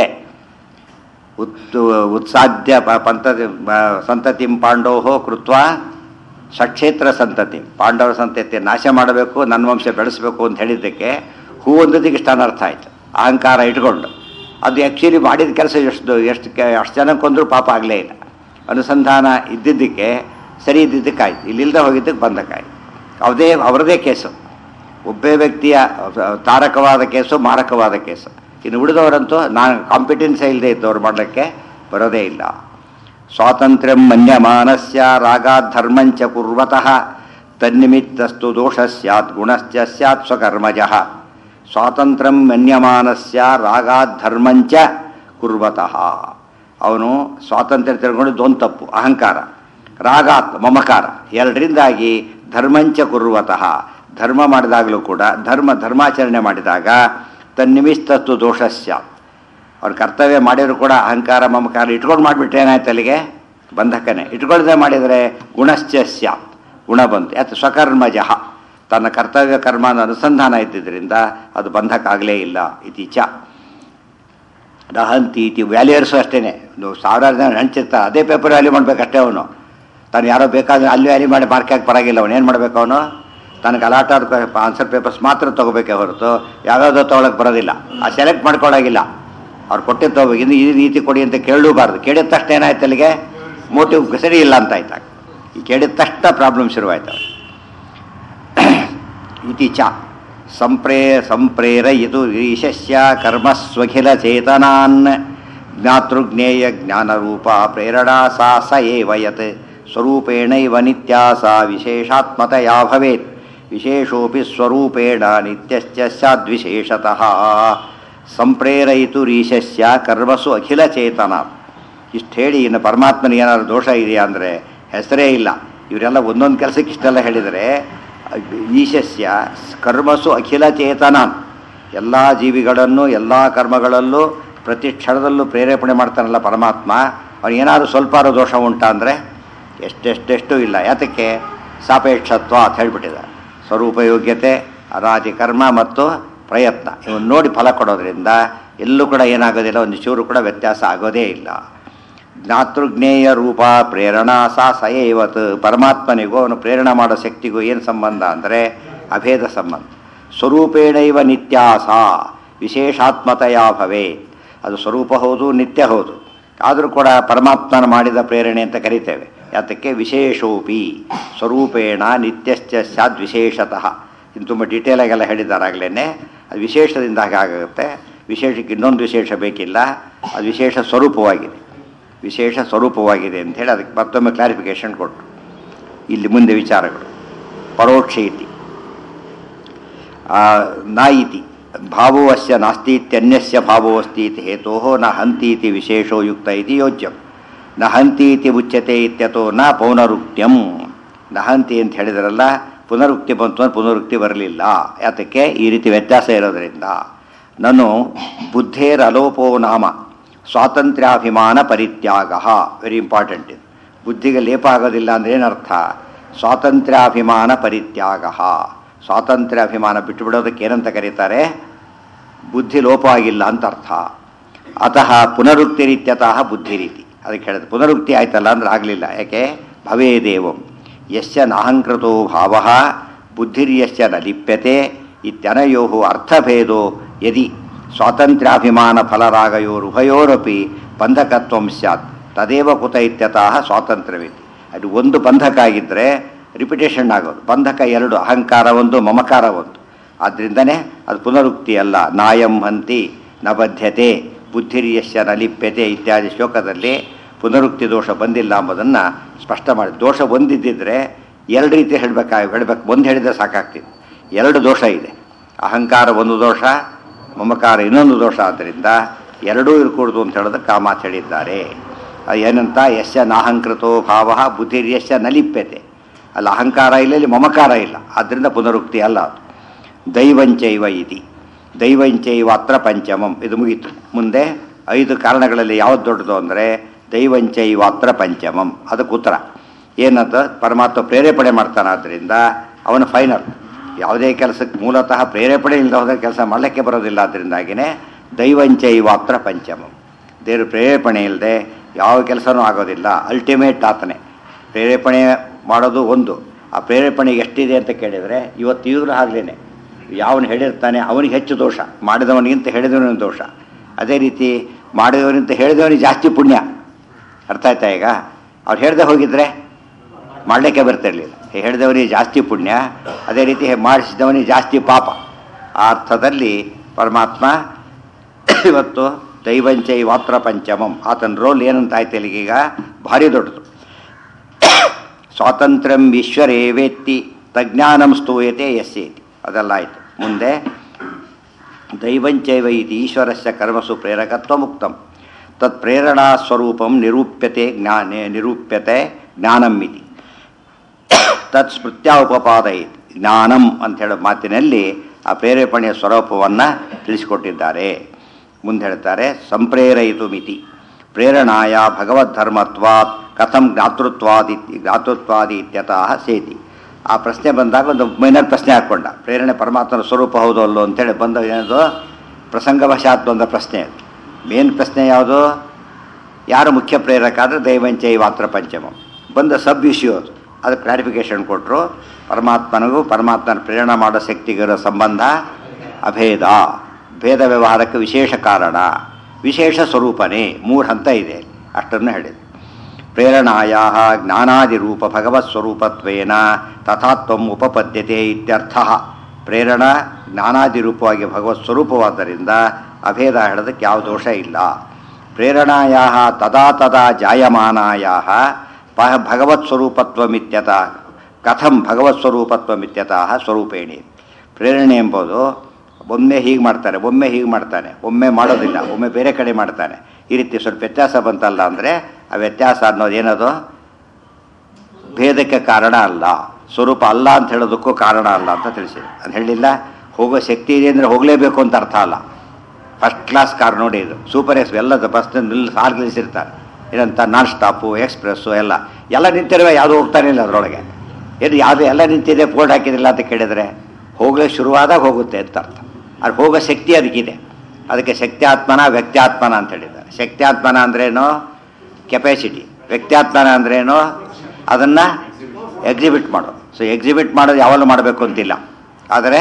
ಉತ್ ಉತ್ಸಾಧ್ಯ ಪಂತ ಸಂತತಿಂ ಪಾಂಡವೋ ಕೃತ್ವ ಷಟ್ಕ್ಷೇತ್ರ ಸಂತತಿ. ಪಾಂಡವರ ಸಂತತಿ ನಾಶ ಮಾಡಬೇಕು, ನನ್ನ ವಂಶ ಬೆಳೆಸಬೇಕು ಅಂತ ಹೇಳಿದ್ದಕ್ಕೆ ಹೂ ಒಂದದಿಗೆ ಇಷ್ಟ ಅನರ್ಥ ಆಯಿತು. ಅಹಂಕಾರ ಇಟ್ಕೊಂಡು ಅದು ಆ್ಯಕ್ಚುಲಿ ಮಾಡಿದ ಕೆಲಸ ಎಷ್ಟು ಎಷ್ಟು ಅಷ್ಟು ಜನಕ್ಕೊಂದ್ರೂ ಪಾಪ ಆಗಲೇ ಇಲ್ಲ. ಅನುಸಂಧಾನ ಇದ್ದಿದ್ದಕ್ಕೆ ಸರಿ ಇದ್ದಿದ್ದಕ್ಕಾಯ್ತು, ಇಲ್ಲಿಲ್ಲದೆ ಹೋಗಿದ್ದಕ್ಕೆ ಬಂದಕ್ಕಾಯ್ತು. ಅದೇ ಅವರದೇ ಕೇಸು. ಒಬ್ಬೇ ವ್ಯಕ್ತಿಯ ತಾರಕವಾದ ಕೇಸು, ಮಾರಕವಾದ ಕೇಸು. ಇನ್ನು ಉಳಿದವರಂತೂ ನಾನು ಕಾಂಪಿಟೆನ್ಸೇ ಇಲ್ಲದೆ ಇದ್ದವ್ರು ಮಾಡಲಿಕ್ಕೆ ಬರೋದೇ ಇಲ್ಲ. ಸ್ವಾತಂತ್ರ್ಯಂ ಮನ್ಯಮಾನಸ್ಯ ರಾಗಾಧರ್ಮಂಚ ಕುರ್ವತಃ ತನ್ನಿಮಿತ್ತಸ್ತು ದೋಷ ಸ್ಯಾತ್ ಗುಣಶ್ಚ ಸ್ಯಾತ್ ಸ್ವಕರ್ಮಜಃ. ಸ್ವಾತಂತ್ರ್ಯಂ ಮನ್ಯಮಾನಸ್ಯ ರಾಗಾಧರ್ಮಂಚ ಕುರ್ವತಃ. ಅವನು ಸ್ವಾತಂತ್ರ್ಯ ತಿಳ್ಕೊಂಡಿದ್ದು ಒಂದು ತಪ್ಪು, ಅಹಂಕಾರ. ರಾಗಾತ್ ಮಮಕಾರ, ಎರಡರಿಂದಾಗಿ ಧರ್ಮಂಚ ಕುರ್ವತಃ. ಧರ್ಮ ಮಾಡಿದಾಗಲೂ ಕೂಡ ಧರ್ಮ ಧರ್ಮಾಚರಣೆ ಮಾಡಿದಾಗ ತನ್ನಿಮಿತ್ತಸ್ತು ದೋಷ ಸ್ಯಾತ್. ಅವ್ರ ಕರ್ತವ್ಯ ಮಾಡಿದ್ರು ಕೂಡ ಅಹಂಕಾರ ಮಮಕಾರ ಇಟ್ಕೊಂಡು ಮಾಡಿಬಿಟ್ರೆ ಏನಾಯ್ತು? ಅಲ್ಲಿಗೆ ಬಂಧಕನೇ. ಇಟ್ಕೊಳ್ಳದೆ ಮಾಡಿದರೆ ಗುಣಶ್ಚ ಸ್ಯಾತ್, ಗುಣ ಬಂತು. ಯಾಕೆ? ಸ್ವಕರ್ಮಜಃ, ತನ್ನ ಕರ್ತವ್ಯ ಕರ್ಮನ ಅನುಸಂಧಾನ ಇದ್ದಿದ್ದರಿಂದ ಅದು ಬಂಧಕ ಆಗಲೇ ಇಲ್ಲ. ಇತೀಚ ದಹಂತಿ ಇತಿ ವ್ಯಾಲ್ಯೂಯರ್ಸು ಅಷ್ಟೇ. ಸಾವಿರಾರು ಜನ ಹಂಚಿರ್ತಾರೆ, ಅದೇ ಪೇಪರ್ ವ್ಯಾಲ್ಯೂ ಮಾಡಬೇಕಷ್ಟೇ. ಅವನು ತಾನು ಯಾರೋ ಬೇಕಾದ್ರೆ ಅಲ್ಲಿ ವ್ಯಾಲ್ಯೂ ಮಾಡಿ ಮಾರ್ಕ್ ಹಾಕಿ ಪರವಾಗಿಲ್ಲ. ಅವನು ಏನು ಮಾಡಬೇಕು? ಅವನು ತನಗೆ ಅಲಾಟ್ ಆದ ಆನ್ಸರ್ ಪೇಪರ್ಸ್ ಮಾತ್ರ ತೊಗೋಬೇಕೇ ಹೊರತು ಯಾವ್ಯಾವುದೋ ತೊಗೊಳಕ್ಕೆ ಬರೋದಿಲ್ಲ. ಆ ಸೆಲೆಕ್ಟ್ ಮಾಡ್ಕೊಳ್ಳೋಗಿಲ್ಲ. ಅವ್ರು ಕೊಟ್ಟಿದ್ದು ತೊಗೋಬೇಕು. ಇನ್ನು ಈ ರೀತಿ ಕೊಡಿ ಅಂತ ಕೇಳಲೂಬಾರ್ದು. ಕೇಳಿದ ತಕ್ಷಣ ಏನಾಯ್ತು? ಅಲ್ಲಿಗೆ ಮೋಟಿವ್ ಸರಿ ಇಲ್ಲ ಅಂತ ಆಯ್ತಾಗ. ಈ ಕೇಳಿದ ತಕ್ಷಣ ಪ್ರಾಬ್ಲಮ್ ಶುರುವಾಯ್ತು. ಇತಿಚ ಸಂಪ್ರೇ ಸಂಪ್ರೇರಯಿತು ಈಶಸ್ಯ ಕರ್ಮಸ್ವಖಿಲ ಚೇತನಾನ್ ಜ್ಞಾತೃಜ್ಞೇಯ ಜ್ಞಾನರೂಪ ಪ್ರೇರಣಾ ಸಾ ಸ ಏವ ಯತ್ ಸ್ವರೂಪೇಣೈವ ನಿತ್ಯಾ ಸಾ ವಿಶೇಷಾತ್ಮತಯಾ ಭವೇತ್. ವಿಶೇಷೋಪಿ ಸ್ವರೂಪೇಣ ನಿತ್ಯಶ್ಚ ಸ್ಯಾದ್ವಿಶೇಷತಃ ಸಂಪ್ರೇರಯಿತು ರೀಶಸ್ಯ ಕರ್ಮಸು ಅಖಿಲ ಚೇತನ. ಇಷ್ಟು ಹೇಳಿ ಇನ್ನು ಪರಮಾತ್ಮನಿಗೆ ಏನಾದ್ರು ದೋಷ ಇದೆಯಾ ಅಂದರೆ ಹೆಸರೇ ಇಲ್ಲ. ಇವರೆಲ್ಲ ಒಂದೊಂದು ಕೆಲಸಕ್ಕೆ ಇಷ್ಟೆಲ್ಲ ಹೇಳಿದರೆ ಈಶಸ್ಯ ಕರ್ಮಸು ಅಖಿಲ ಚೇತನ, ಎಲ್ಲ ಜೀವಿಗಳನ್ನು ಎಲ್ಲ ಕರ್ಮಗಳಲ್ಲೂ ಪ್ರತಿ ಕ್ಷಣದಲ್ಲೂ ಪ್ರೇರೇಪಣೆ ಮಾಡ್ತಾನಲ್ಲ ಪರಮಾತ್ಮ. ಅವನಿಗೇನಾದ್ರು ಸ್ವಲ್ಪ ದೋಷ ಉಂಟಾ ಅಂದರೆ ಎಷ್ಟೆಷ್ಟೆಷ್ಟು ಇಲ್ಲ. ಯಾತಕ್ಕೆ? ಸಾಪೇಕ್ಷತ್ವ ಅಂತ ಹೇಳಿಬಿಟ್ಟಿದ್ದಾರೆ. ಸ್ವರೂಪಯೋಗ್ಯತೆ, ಅನಾದಿ ಕರ್ಮ ಮತ್ತು ಪ್ರಯತ್ನ ಇವನು ನೋಡಿ ಫಲ ಕೊಡೋದ್ರಿಂದ ಎಲ್ಲೂ ಕೂಡ ಏನಾಗೋದಿಲ್ಲ, ಒಂದು ಚೂರು ಕೂಡ ವ್ಯತ್ಯಾಸ ಆಗೋದೇ ಇಲ್ಲ. ಜ್ಞಾತೃಜ್ಞೇಯ ರೂಪ ಪ್ರೇರಣಾ ಸಾ ಸಯೇವತ್. ಪರಮಾತ್ಮನಿಗೂ ಅವನು ಪ್ರೇರಣೆ ಮಾಡೋ ಶಕ್ತಿಗೂ ಏನು ಸಂಬಂಧ ಅಂದರೆ ಅಭೇದ ಸಂಬಂಧ. ಸ್ವರೂಪೇಣೈವ ನಿತ್ಯಾಸ ವಿಶೇಷಾತ್ಮತೆಯ ಭವೇ. ಅದು ಸ್ವರೂಪ ಹೌದು, ನಿತ್ಯ ಹೌದು. ಆದರೂ ಕೂಡ ಪರಮಾತ್ಮನ ಮಾಡಿದ ಪ್ರೇರಣೆ ಅಂತ ಕರಿತೇವೆ. ಯಾತಕ್ಕೆ? ವಿಶೇಷೋಪಿ ಸ್ವರೂಪೇಣ ನಿತ್ಯಶ್ಚ ಸ್ಯಾದ್ ವಿಶೇಷತಃ. ಇನ್ನು ತುಂಬ ಡೀಟೇಲಾಗೆಲ್ಲ ಹೇಳಿದ್ದಾರಾಗಲೇ. ಅದು ವಿಶೇಷದಿಂದ ಹಾಗಾಗುತ್ತೆ. ವಿಶೇಷಕ್ಕೆ ಇನ್ನೊಂದು ವಿಶೇಷ ಬೇಕಿಲ್ಲ, ಅದು ವಿಶೇಷ ಸ್ವರೂಪವಾಗಿದೆ. ವಿಶೇಷ ಸ್ವರೂಪವಾಗಿದೆ ಅಂಥೇಳಿ ಅದಕ್ಕೆ ಮತ್ತೊಮ್ಮೆ ಕ್ಲಾರಿಫಿಕೇಷನ್ ಕೊಟ್ಟರು. ಇಲ್ಲಿ ಮುಂದೆ ವಿಚಾರಗಳು. ಪರೋಕ್ಷ ಇತಿ ನ ಇತಿ ಭಾವೋ ಅಸ್ಯ ನಾಸ್ತಿ ಇತ್ಯನ್ಯಸ್ಯ ಭಾವೋ ಅಸ್ತಿ ಇತಿ ಹೇತೋ ನ ಹಂತಿ ಇತಿ ವಿಶೇಷೋ ಯುಕ್ತ ಇತಿ ಯೋಜ್ಯಂ. ನ ಹಂತಿ ಇತಿ ಉಚ್ಯತೆ ಇತ್ಯತೋ ನ ಪೌನರುಕ್ತ್ಯಂ. ನ ಹಂತಿ ಅಂತ ಹೇಳಿದ್ರಲ್ಲ, ಪುನರುಕ್ತಿ ಬಂತು ಅಂದರೆ ಪುನರುಕ್ತಿ ಬರಲಿಲ್ಲ. ಯಾತಕ್ಕೆ? ಈ ರೀತಿ ವ್ಯತ್ಯಾಸ ಇರೋದರಿಂದ. ನಾನು ಬುದ್ಧೇರಲೋಪೋ ನಾಮ ಸ್ವಾತಂತ್ರ್ಯಾಭಿಮಾನ ಪರಿತ್ಯಾಗ. ವೆರಿ ಇಂಪಾರ್ಟೆಂಟ್ ಇದು. ಬುದ್ಧಿಗೆ ಲೇಪ ಆಗೋದಿಲ್ಲ ಅಂದರೆ ಏನರ್ಥ? ಸ್ವಾತಂತ್ರ್ಯಾಭಿಮಾನ ಪರಿತ್ಯಾಗ. ಸ್ವಾತಂತ್ರ್ಯ ಅಭಿಮಾನ ಬಿಟ್ಟುಬಿಡೋದಕ್ಕೆ ಏನಂತ ಕರೀತಾರೆ? ಬುದ್ಧಿ ಲೋಪ ಆಗಿಲ್ಲ ಅಂತ ಅರ್ಥ. ಅತಃ ಪುನರುಕ್ತಿ ರೀತ್ಯತಃ ಬುದ್ಧಿ ರೀತಿ. ಅದಕ್ಕೆ ಹೇಳಿದೆ ಪುನರುಕ್ತಿ ಆಯ್ತಲ್ಲ ಅಂದ್ರೆ ಆಗಲಿಲ್ಲ. ಯಾಕೆ? ಭವೇದೇವಂ ಯಸ್ಯ ನಾಹಂಕೃತೋ ಭಾವ ಬುದ್ಧಿರ್ಯಸ್ಯ ನ ಲಿಪ್ಯತೆ ಇತ್ಯನಯೋ ಅರ್ಥಭೇದೋ ಯದಿ ಸ್ವಾತಂತ್ರ್ಯಾಭಿಮಾನ ಫಲರಾಗಯೋರುಭಯೋರಪಿ ಬಂಧಕತ್ವಂ ಸ್ಯಾತ್ ತದೇವ ಕುತ ಇತ್ಯತಃ ಸ್ವಾತಂತ್ರ್ಯವಿತಿ. ಅದು ಒಂದು ಬಂಧಕ ಆಗಿದ್ದರೆ ರಿಪಿಟೇಷನ್ ಆಗೋದು. ಬಂಧಕ ಎರಡು, ಅಹಂಕಾರ ಒಂದು, ಮಮಕಾರ ಒಂದು. ಆದ್ದರಿಂದನೇ ಅದು ಪುನರುಕ್ತಿ ಅಲ್ಲ. ನಾಯಂ ಹಂತಿ ನ ಬದ್ಧತೆ ಬುದ್ಧಿರ್ಯಸ್ಯ ನ ಲಿಪ್ಯತೆ ಇತ್ಯಾದಿ ಶ್ಲೋಕದಲ್ಲಿ ಪುನರುಕ್ತಿ ದೋಷ ಬಂದಿಲ್ಲ ಎಂಬುದನ್ನು ಸ್ಪಷ್ಟ ಮಾಡಿ. ದೋಷ ಒಂದಿದ್ದಿದ್ರೆ ಎರಡು ರೀತಿ ಹೇಳಬೇಕಾಗಿ ಹೇಳಬೇಕು. ಒಂದು ಹೇಳಿದರೆ ಸಾಕಾಗ್ತಿತ್ತು. ಎರಡು ದೋಷ ಇದೆ. ಅಹಂಕಾರ ಒಂದು ದೋಷ, ಮಮಕಾರ ಇನ್ನೊಂದು ದೋಷ. ಆದ್ದರಿಂದ ಎರಡೂ ಇರಕೂಡ್ದು ಅಂತ ಹೇಳೋದಕ್ಕೆ ಆ ಮಾತು ಹೇಳಿದ್ದಾರೆ. ಏನಂತ? ಯಸ್ಯ ನಾಹಂಕೃತೋ ಭಾವ ಬುದ್ಧಿರ್ಯಸ್ಯ ನ ಲಿಪ್ಯತೆ. ಅಲ್ಲಿ ಅಹಂಕಾರ ಇಲ್ಲ, ಇಲ್ಲಿ ಮಮಕಾರ ಇಲ್ಲ. ಆದ್ದರಿಂದ ಪುನರುಕ್ತಿ ಅಲ್ಲ ಅದು. ದೈವಂಚೈವ ಇತಿ ದೈವಂಚೈವ ಅತ್ರ ಪಂಚಮಂ. ಇದು ಮುಗೀತು. ಮುಂದೆ ಐದು ಕಾರಣಗಳಲ್ಲಿ ಯಾವ್ದು ದೊಡ್ಡದು ಅಂದರೆ ದೈವಂಚೈವ ಅತ್ರ ಪಂಚಮಂ. ಅದಕ್ಕೆ ಉತ್ತರ ಏನಂತ? ಪರಮಾತ್ಮ ಪ್ರೇರೇಪಣೆ ಮಾಡ್ತಾನೆ. ಆದ್ದರಿಂದ ಅವನು ಫೈನಲ್. ಯಾವುದೇ ಕೆಲಸಕ್ಕೆ ಮೂಲತಃ ಪ್ರೇರೇಪಣೆ ಇಲ್ಲದ ಹೋದರೆ ಕೆಲಸ ಮಾಡಲಿಕ್ಕೆ ಬರೋದಿಲ್ಲ. ಅದರಿಂದಾಗಿಯೇ ದೈವಂಚೈವ ಅತ್ರ ಪಂಚಮಂ. ದೇವರು ಪ್ರೇರೇಪಣೆ ಇಲ್ಲದೆ ಯಾವ ಕೆಲಸನೂ ಆಗೋದಿಲ್ಲ. ಅಲ್ಟಿಮೇಟ್ ಆತನೇ ಪ್ರೇರೇಪಣೆ ಮಾಡೋದು ಒಂದು. ಆ ಪ್ರೇರೇಪಣೆ ಎಷ್ಟಿದೆ ಅಂತ ಕೇಳಿದರೆ ಇವತ್ತು ಈಗಲೂ ಆಗಲೇ ಯಾವನು ಹೇಳಿರ್ತಾನೆ ಅವನಿಗೆ ಹೆಚ್ಚು ದೋಷ, ಮಾಡಿದವನಿಗಿಂತ ಹೇಳಿದವನಿಗೆ ದೋಷ. ಅದೇ ರೀತಿ ಮಾಡಿದವನಿಂತ ಹೇಳಿದವನಿಗೆ ಜಾಸ್ತಿ ಪುಣ್ಯ. ಅರ್ಥ ಆಯ್ತಾ? ಈಗ ಅವ್ರು ಹೇಳ್ದೆ ಹೋಗಿದ್ರೆ ಮಾಡಲಿಕ್ಕೆ ಬರ್ತಿರಲಿಲ್ಲ. ಹೇಳಿದವನಿಗೆ ಜಾಸ್ತಿ ಪುಣ್ಯ, ಅದೇ ರೀತಿ ಮಾಡಿಸಿದವನಿಗೆ ಜಾಸ್ತಿ ಪಾಪ. ಆ ಅರ್ಥದಲ್ಲಿ ಪರಮಾತ್ಮ ಇವತ್ತು ದೈವಂಚೈ ವಾತ್ರ ಪಂಚಮಂ. ಆತನ ರೋಲ್ ಏನಂತ ಆಯ್ತು ಇಲ್ಲಿಗೀಗ? ಭಾರಿ ದೊಡ್ಡದು. ಸ್ವಾತಂತ್ರ್ಯಂ ಈಶ್ವರೇ ವೇತ್ತಿ ತಜ್ಞಾನಂ ಸ್ತೂಯತೆ ಯಸ್ಯೇತಿ. ಅದೆಲ್ಲ ಆಯಿತು. ಮುಂದೆ ದೈವಂಚೈವ ಇತಿ ಈಶ್ವರಸ್ಯ ಕರ್ಮಸು ಪ್ರೇರಕತ್ವ ಮುಕ್ತಂ ತತ್ ಪ್ರೇರಣಾ ಸ್ವರೂಪಂ ನಿರೂಪ್ಯತೆ ಜ್ಞಾನೇ ನಿರೂಪ್ಯತೆ ಜ್ಞಾನಂ ಇತಿ ತತ್ ಸ್ಮೃತ್ಯ ಉಪಪಾದಯಿತ್. ಜ್ಞಾನಂ ಅಂತ ಹೇಳೋ ಮಾತಿನಲ್ಲಿ ಆ ಪ್ರೇರೇಪಣೆಯ ಸ್ವರೂಪವನ್ನು ತಿಳಿಸಿಕೊಟ್ಟಿದ್ದಾರೆ. ಮುಂದೆ ಹೇಳ್ತಾರೆ ಸಂಪ್ರೇರಯಿತು ಮಿತಿ ಪ್ರೇರಣಾಯ ಭಗವದ್ಧರ್ಮತ್ವಾತ್ ಕಥಂ ಜ್ಞಾತೃತ್ವಾದಿ ಜ್ಞಾತೃತ್ವಾದಿ ಇತ್ಯತಃ ಸೇತಿ. ಆ ಪ್ರಶ್ನೆ ಬಂದಾಗ ಒಂದು ಮೈನರ್ ಪ್ರಶ್ನೆ ಹಾಕ್ಕೊಂಡ. ಪ್ರೇರಣೆ ಪರಮಾತ್ಮನ ಸ್ವರೂಪ ಹೌದು ಅಲ್ಲೋ ಅಂತೇಳಿ ಬಂದ ಏನದು ಪ್ರಸಂಗವಶಾತ್ ಬಂದ ಪ್ರಶ್ನೆ. ಅದು ಮೇನ್ ಪ್ರಶ್ನೆ ಯಾವುದು? ಯಾರು ಮುಖ್ಯ ಪ್ರೇರಕ ಆದರೆ ದೈವಂಚೈ ವಾತ್ರ ಪಂಚಮಂ. ಬಂದ ಸಬ್ ಇಶ್ಯೂ ಅದು. ಅದು ಕ್ಲಾರಿಫಿಕೇಶನ್ ಕೊಟ್ಟರು. ಪರಮಾತ್ಮನಿಗೂ ಪರಮಾತ್ಮನ ಪ್ರೇರಣೆ ಮಾಡೋ ಶಕ್ತಿಗಿರೋ ಸಂಬಂಧ ಅಭೇದ. ಭೇದ ವ್ಯವಹಾರಕ್ಕೆ ವಿಶೇಷ ಕಾರಣ, ವಿಶೇಷ ಸ್ವರೂಪನೇ. ಮೂರು ಹಂತ ಇದೆ. ಅಷ್ಟನ್ನು ಹೇಳಿದೆ. ಪ್ರೇರಣಾಯ ಜ್ಞಾನಾದಿರೂಪ ಭಗವತ್ಸ್ವರೂಪತ್ವೇನ ತಥಾತ್ವಂ ಉಪಪದ್ಯತೆ ಇತ್ಯರ್ಥ. ಪ್ರೇರಣಾ ಜ್ಞಾನಾದಿರೂಪವಾಗಿ ಭಗವತ್ ಸ್ವರೂಪವಾದ್ದರಿಂದ ಅಭೇದ ಹೇಳೋದಕ್ಕೆ ಯಾವ ದೋಷ ಇಲ್ಲ. ಪ್ರೇರಣಾಯ ತದಾ ತದಾ ಜಾಯಮಾನಾಯ ಭಗವತ್ ಸ್ವರೂಪತ್ವಮಿತ್ಯತ ಕಥಂ ಭಗವತ್ ಸ್ವರೂಪತ್ವ ಮಿತ್ಯತಃ ಸ್ವರೂಪೇಣಿ. ಪ್ರೇರಣೆ ಎಂಬುದು ಒಮ್ಮೆ ಹೀಗೆ ಮಾಡ್ತಾನೆ, ಒಮ್ಮೆ ಹೀಗೆ ಮಾಡ್ತಾನೆ, ಒಮ್ಮೆ ಮಾಡೋದಿಲ್ಲ, ಒಮ್ಮೆ ಬೇರೆ ಕಡೆ ಮಾಡ್ತಾನೆ. ಈ ರೀತಿ ಸ್ವಲ್ಪ ವ್ಯತ್ಯಾಸ ಬಂತಲ್ಲ ಅಂದರೆ ಆ ವ್ಯತ್ಯಾಸ ಅನ್ನೋದೇನದು ಭೇದಕ್ಕೆ ಕಾರಣ ಅಲ್ಲ, ಸ್ವರೂಪ ಅಲ್ಲ ಅಂತ ಹೇಳೋದಕ್ಕೂ ಕಾರಣ ಅಲ್ಲ ಅಂತ ತಿಳಿಸಿದೆ. ಅದು ಹೇಳಿಲ್ಲ. ಹೋಗೋ ಶಕ್ತಿ ಇದೆ ಅಂದರೆ ಹೋಗಲೇಬೇಕು ಅಂತ ಅರ್ಥ ಅಲ್ಲ. ಫಸ್ಟ್ ಕ್ಲಾಸ್ ಕಾರ್ ನೋಡಿ, ಇದು ಸೂಪರ್ ಎಕ್ಸ್ ಎಲ್ಲ ಬಸ್ ನಿಲ್ಲಿ ಕಾರ್ ನಿಲ್ಲಿಸಿರ್ತಾರೆ. ಏನಂತ ನಾನ್ ಸ್ಟಾಪು, ಎಕ್ಸ್ಪ್ರೆಸ್ಸು ಎಲ್ಲ ಎಲ್ಲ ನಿಂತಿರುವೆ, ಯಾವುದೂ ಹೋಗ್ತಾನೆ ಇಲ್ಲ ಅದರೊಳಗೆ. ಏನು ಯಾವುದು ಎಲ್ಲ ನಿಂತಿದೆ, ಬೋರ್ಡ್ ಹಾಕಿದಿಲ್ಲ ಅಂತ ಕೇಳಿದರೆ ಹೋಗಲೇ ಶುರುವಾದಾಗ ಹೋಗುತ್ತೆ ಅಂತ ಅರ್ಥ. ಅದು ಹೋಗೋ ಶಕ್ತಿ ಅದಕ್ಕಿದೆ. ಅದಕ್ಕೆ ಶಕ್ತ್ಯಾತ್ಮನ ವ್ಯಕ್ತ್ಯಾತ್ಮನ ಅಂತ ಹೇಳಿದ್ದಾರೆ. ಶಕ್ತ್ಯಾತ್ಮನ ಅಂದ್ರೇನು ಕೆಪಾಸಿಟಿ, ವ್ಯಕ್ತ್ಯಾತ್ಮನ ಅಂದ್ರೇನು ಅದನ್ನು ಎಕ್ಸಿಬಿಟ್ ಮಾಡೋದು. ಸೊ ಎಕ್ಸಿಬಿಟ್ ಮಾಡೋದು ಯಾವಾಗಲೂ ಮಾಡಬೇಕು ಅಂತಿಲ್ಲ, ಆದರೆ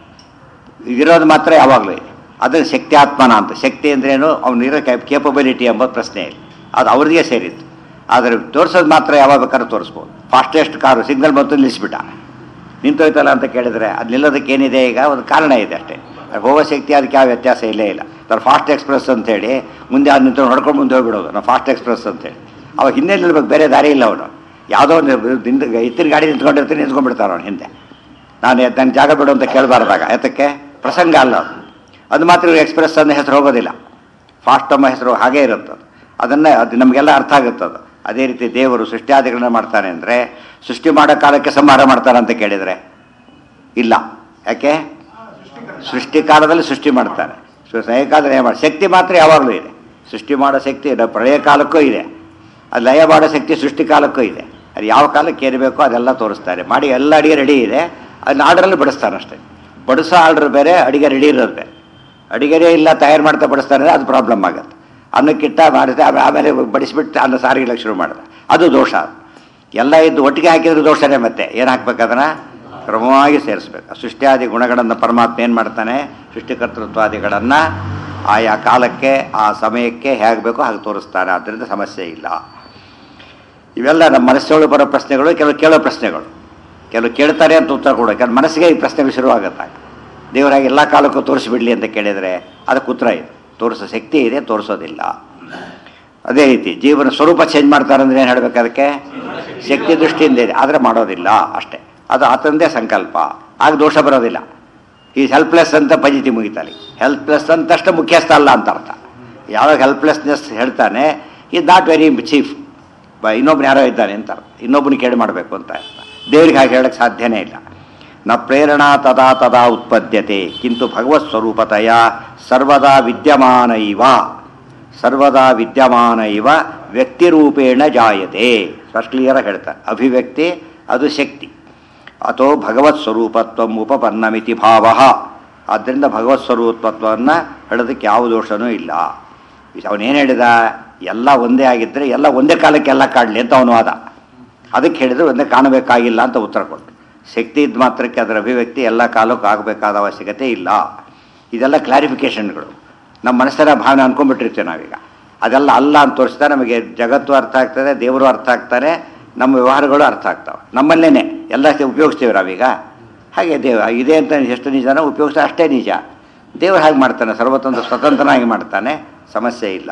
ಇರೋದು ಮಾತ್ರ ಯಾವಾಗಲೂ ಇದೆ. ಅದನ್ನು ಶಕ್ತ್ಯಾತ್ಮನ ಅಂತ. ಶಕ್ತಿ ಅಂದ್ರೇನು ಅವನಿರೋ ಕೇಪಬಿಲಿಟಿ ಎಂಬುದು ಪ್ರಶ್ನೆ ಇಲ್ಲ, ಅದು ಅವ್ರಿಗೆ ಸೇರಿತ್ತು. ಆದರೆ ತೋರಿಸೋದು ಮಾತ್ರ ಯಾವಾಗ ಬೇಕಾದ್ರೂ ತೋರಿಸ್ಬೋದು. ಫಾಸ್ಟೆಸ್ಟ್ ಕಾರು ಸಿಗ್ನಲ್ ಬಂತು ನಿಲ್ಲಿಸ್ಬಿಟ್ಟ, ನಿಂತೋಯ್ತಲ್ಲ ಅಂತ ಕೇಳಿದರೆ ಅದು ನಿಲ್ಲೋದಕ್ಕೆ ಏನಿದೆ, ಈಗ ಒಂದು ಕಾರಣ ಇದೆ ಅಷ್ಟೇ. ಹೋಗೋ ಶಕ್ತಿ ಅದಕ್ಕೆ ಯಾವ ವ್ಯತ್ಯಾಸ ಇಲ್ಲೇ ಇಲ್ಲ. ನಾನು ಫಾಸ್ಟ್ ಎಕ್ಸ್ಪ್ರೆಸ್ ಅಂತೇಳಿ ಮುಂದೆ ಅದು ನಿಂತು ಹೊಡ್ಕೊಂಡು ಮುಂದೆ ಹೋಗ್ಬಿಡೋದು, ನಾವು ಫಾಸ್ಟ್ ಎಕ್ಸ್ಪ್ರೆಸ್ ಅಂತೇಳಿ. ಅವಾಗ ಹಿಂದೆ ನಿಲ್ಬೇಕು, ಬೇರೆ ದಾರಿ ಇಲ್ಲ. ಅವನು ಯಾವುದೋ ಒಂದು ನಿಂತು ಇತ್ತಿನ ಗಾಡಿ ನಿಂತ್ಕೊಂಡಿರ್ತೀನಿ, ನಿಂತ್ಕೊಂಡ್ಬಿಡ್ತಾರೆ ಅವನು ಹಿಂದೆ. ನಾನು ನನ್ನ ಜಾಗ ಬಿಡು ಅಂತ ಕೇಳಬಾರ್ದಾಗ, ಯಾತಕ್ಕೆ ಪ್ರಸಂಗ ಅಲ್ಲ ಅದು. ಅದು ಮಾತ್ರ ಎಕ್ಸ್ಪ್ರೆಸ್ ಅನ್ನೋ ಹೆಸರು ಹೋಗೋದಿಲ್ಲ, ಫಾಸ್ಟ್ ಅನ್ನೋ ಹೆಸರು ಹಾಗೇ ಇರುತ್ತದು. ಅದನ್ನು ಅದು ನಮಗೆಲ್ಲ ಅರ್ಥ ಆಗುತ್ತದು. ಅದೇ ರೀತಿ ದೇವರು ಸೃಷ್ಟಿಯಾದಿಗಳನ್ನ ಮಾಡ್ತಾನೆ ಅಂದರೆ ಸೃಷ್ಟಿ ಮಾಡೋ ಕಾಲಕ್ಕೆ ಸಂಹಾರ ಮಾಡ್ತಾನೆ ಅಂತ ಕೇಳಿದರೆ ಇಲ್ಲ. ಯಾಕೆ? ಸೃಷ್ಟಿ ಕಾಲದಲ್ಲಿ ಸೃಷ್ಟಿ ಮಾಡ್ತಾನೆ, ಲಯ ಕಾಲದಲ್ಲಿ ಲಯ ಮಾಡಿ. ಶಕ್ತಿ ಮಾತ್ರ ಯಾವಾಗಲೂ ಇದೆ. ಸೃಷ್ಟಿ ಮಾಡೋ ಶಕ್ತಿ ಪ್ರಳಯ ಕಾಲಕ್ಕೂ ಇದೆ, ಅದು ಲಯ ಮಾಡೋ ಶಕ್ತಿ ಸೃಷ್ಟಿ ಕಾಲಕ್ಕೂ ಇದೆ. ಅದು ಯಾವ ಕಾಲಕ್ಕೆ ಏರಬೇಕೋ ಅದೆಲ್ಲ ತೋರಿಸ್ತಾರೆ. ಮಾಡಿ ಎಲ್ಲ ಅಡಿಗೆ ರೆಡಿ ಇದೆ, ಅದನ್ನ ಆರ್ಡ್ರಲ್ಲಿ ಬಡಿಸ್ತಾನೆ ಅಷ್ಟೇ. ಬಡಿಸೋ ಆರ್ಡ್ರ್ ಬೇರೆ, ಅಡಿಗೆ ರೆಡಿ ಇರೋದು ಬೇರೆ. ಅಡಿಗೆನೇ ಇಲ್ಲ, ತಯಾರು ಮಾಡ್ತಾ ಬಡಿಸ್ತಾನೆ, ಅದು ಪ್ರಾಬ್ಲಮ್ ಆಗುತ್ತೆ. ಅನ್ನಕ್ಕಿಟ್ಟ ಮಾಡಿದೆ, ಆಮೇಲೆ ಬಡಿಸ್ಬಿಟ್ಟು ಅನ್ನ ಸಾರಿಗೆ ಶುರು ಮಾಡಿದೆ, ಅದು ದೋಷ. ಎಲ್ಲ ಇದ್ದು ಒಟ್ಟಿಗೆ ಹಾಕಿದ್ರೆ ದೋಷನೇ. ಮತ್ತೆ ಏನು ಹಾಕ್ಬೇಕು, ಅದನ್ನು ಕ್ರಮವಾಗಿ ಸೇರಿಸ್ಬೇಕು. ಸೃಷ್ಟಿಯಾದಿ ಗುಣಗಳನ್ನು ಪರಮಾತ್ಮ ಏನು ಮಾಡ್ತಾನೆ, ಸೃಷ್ಟಿಕರ್ತೃತ್ವಾದಿಗಳನ್ನು ಆಯಾ ಕಾಲಕ್ಕೆ ಆ ಸಮಯಕ್ಕೆ ಹೇಗೆ ಬೇಕೋ ಹಾಗೆ ತೋರಿಸ್ತಾನೆ. ಆದ್ದರಿಂದ ಸಮಸ್ಯೆ ಇಲ್ಲ. ಇವೆಲ್ಲ ನಮ್ಮ ಮನಸ್ಸೊಳಗೆ ಬರೋ ಪ್ರಶ್ನೆಗಳು, ಕೆಲವು ಕೇಳೋ ಪ್ರಶ್ನೆಗಳು. ಕೆಲವು ಕೇಳ್ತಾರೆ ಅಂತ ಉತ್ತರ ಕೊಡೋ, ಕೆಲವು ಮನಸ್ಸಿಗೆ ಈ ಪ್ರಶ್ನೆಗಳು ಶುರುವಾಗುತ್ತೆ. ದೇವರಾಗಿ ಎಲ್ಲ ಕಾಲಕ್ಕೂ ತೋರಿಸ್ಬಿಡ್ಲಿ ಅಂತ ಕೇಳಿದರೆ ಅದಕ್ಕೆ ಉತ್ತರ ಇದೆ. ತೋರಿಸೋ ಶಕ್ತಿ ಇದೆ, ತೋರಿಸೋದಿಲ್ಲ. ಅದೇ ರೀತಿ ಜೀವನ ಸ್ವರೂಪ ಚೇಂಜ್ ಮಾಡ್ತಾರೆ ಅಂದರೆ ಏನು ಹೇಳಬೇಕು, ಅದಕ್ಕೆ ಶಕ್ತಿ ದೃಷ್ಟಿಯಿಂದ ಇದೆ, ಆದರೆ ಮಾಡೋದಿಲ್ಲ ಅಷ್ಟೇ. ಅದು ಆತಂದೇ ಸಂಕಲ್ಪ, ಆಗ ದೋಷ ಬರೋದಿಲ್ಲ. ಈ ಹೆಲ್ಪ್ಲೆಸ್ ಅಂತ ಪಜಿತಿ ಮುಗಿತಾನೆ. ಹೆಲ್ಪ್ಲೆಸ್ ಅಂತಷ್ಟು ಮುಖ್ಯಸ್ಥ ಅಲ್ಲ ಅಂತ ಅರ್ಥ. ಯಾವಾಗ ಹೆಲ್ಪ್ಲೆಸ್ನೆಸ್ ಹೇಳ್ತಾನೆ, ಇದು ನಾಟ್ ವೆರಿ ಚೀಫ್, ಬ ಇನ್ನೊಬ್ಬನು ಯಾರೋ ಇದ್ದಾನೆ ಅಂತ ಅರ್ಥ. ಇನ್ನೊಬ್ಬನ ಕೇಳಿ ಮಾಡಬೇಕು ಅಂತ ಅರ್ಥ. ದೇವ್ರಿಗೆ ಹಾಗೆ ಹೇಳಕ್ಕೆ ಸಾಧ್ಯನೇ ಇಲ್ಲ. ನ ಪ್ರೇರಣಾ ತದಾ ತದಾ ಉತ್ಪದ್ಯತೆ ಕಿಂತು ಭಗವತ್ ಸ್ವರೂಪತೆಯ ಸರ್ವದಾ ವಿದ್ಯಮಾನ ಇವ ಸರ್ವದಾ ವಿದ್ಯಮಾನ ಇವ ವ್ಯಕ್ತಿರೂಪೇಣ ಜಾಯತೆ. ಫಸ್ಟ್ ಕ್ಲಿಯರಾಗಿ ಹೇಳ್ತಾರೆ. ಅಭಿವ್ಯಕ್ತಿ ಅದು ಶಕ್ತಿ. ಅಥೋ ಭಗವತ್ ಸ್ವರೂಪತ್ವ ಉಪಪನ್ನಮಿತಿ ಭಾವ. ಆದ್ದರಿಂದ ಭಗವತ್ ಸ್ವರೂಪತ್ವವನ್ನು ಹೇಳೋದಕ್ಕೆ ಯಾವ ದೋಷನೂ ಇಲ್ಲ. ಅವನೇನು ಹೇಳಿದ, ಎಲ್ಲ ಒಂದೇ ಆಗಿದ್ದರೆ ಎಲ್ಲ ಒಂದೇ ಕಾಲಕ್ಕೆ ಎಲ್ಲ ಕಾಡಲಿ ಅಂತ ಅವನು ವಾದ. ಅದಕ್ಕೆ ಹೇಳಿದರೆ ಒಂದೇ ಕಾಣಬೇಕಾಗಿಲ್ಲ ಅಂತ ಉತ್ತರ ಕೊಟ್ಟು. ಶಕ್ತಿ ಇದ್ದ ಮಾತ್ರಕ್ಕೆ ಅದರ ಅಭಿವ್ಯಕ್ತಿ ಎಲ್ಲ ಕಾಲಕ್ಕೂ ಆಗಬೇಕಾದ ಅವಶ್ಯಕತೆ ಇಲ್ಲ. ಇದೆಲ್ಲ ಕ್ಲಾರಿಫಿಕೇಷನ್ಗಳು. ನಮ್ಮ ಮನಸ್ಸರ ಭಾವನೆ ಅಂದ್ಕೊಂಡ್ಬಿಟ್ಟಿರ್ತೀವಿ ನಾವೀಗ. ಅದೆಲ್ಲ ಅಲ್ಲ ಅಂತ ತೋರಿಸ್ತಾ ನಮಗೆ ಜಗತ್ತು ಅರ್ಥ ಆಗ್ತದೆ, ದೇವರು ಅರ್ಥ ಆಗ್ತಾರೆ, ನಮ್ಮ ವ್ಯವಹಾರಗಳು ಅರ್ಥ ಆಗ್ತವೆ. ನಮ್ಮಲ್ಲೇ ಎಲ್ಲ ಉಪಯೋಗಿಸ್ತೀವಿ ನಾವೀಗ. ಹಾಗೆ ದೇವ ಇದೆ ಅಂತ ಎಷ್ಟು ನಿಜನೋ ಉಪಯೋಗಿಸ್ತಾ ಅಷ್ಟೇ ನಿಜ. ದೇವರು ಹಾಗೆ ಮಾಡ್ತಾನೆ, ಸರ್ವತಂತ್ರ ಸ್ವತಂತ್ರನಾಗಿ ಮಾಡ್ತಾನೆ, ಸಮಸ್ಯೆ ಇಲ್ಲ.